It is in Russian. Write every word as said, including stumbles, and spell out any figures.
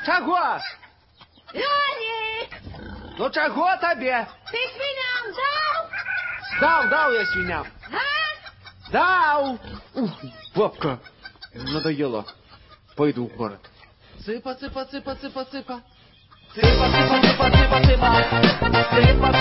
Чого? Льолік! Ну чого тобі? Ти свиням дав? Дав, дав я свиням. Га? Дав! Ух, бабка, надоело. Пойду в город. Цыпа, цыпа, цыпа, цыпа, цыпа. Цыпа, цыпа, цыпа, цыпа, цыпа. Цыпа,